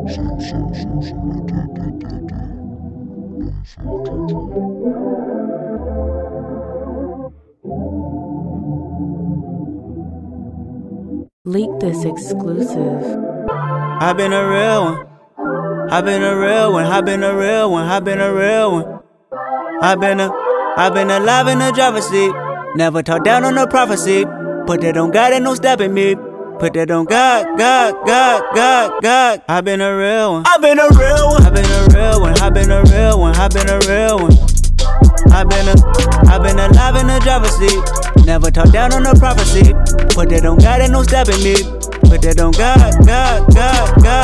Leak this exclusive. I been a real one. I been a real one. I been a real one. I been a real one. I been alive in the driver's seat. Never talk down on the prophecy. Put that on God and no stopping me. Put that on God, God, God, God, God. I been a real one. I been a real one. I been a real one. I been a real one. I been a real one. I been alive in the driver's seat. Never talk down on the prophecy. Put that on God and no stopping me. Put that on God, God, God, God.